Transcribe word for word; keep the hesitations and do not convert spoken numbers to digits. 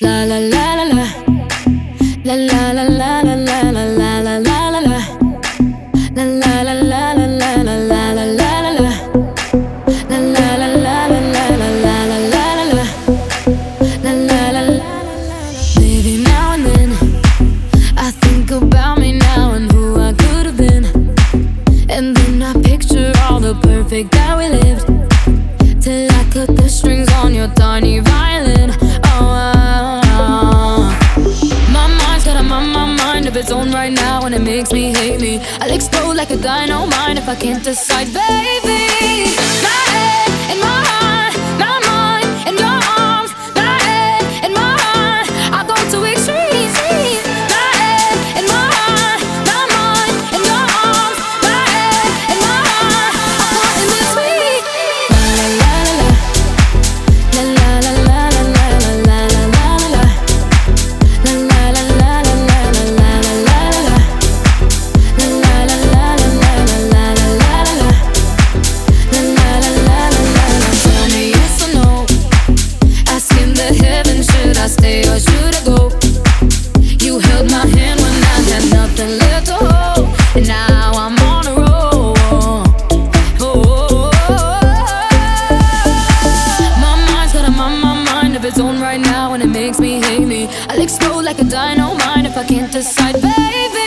La la la la la. La la la la la la la la la la la la. La la la la la la la la la la la la. La la la la la la la la la la la la. La la la la. Maybe now and then I think about me now and who I could have been, and then I picture all the perfect that we lived, till I cut the strings on your tiny violin. Oh, oh, oh. My mind's got a my, my mind of its own right now, and it makes me hate me. I'll explode like a dynamite if I can't decide, baby. My head and my heart, my mind and your arms. My head and my heart, I go to extremes. My head and my heart, my mind and your arms. My head and my heart, I go in between. La la la la. La la la la la la la la la la la. La la la la la la la la la la la. La la la la la la la la la la la. La la la la la la. Tell me yes or no. Asking the heavens, should I stay or should I go? You held my hand when I had nothing left to hold, and now I'm on a roll. Oh, my mind's got a my, my mind of its own right now, and it makes me hate me. I'll explode like a dynamite if I can't decide, baby.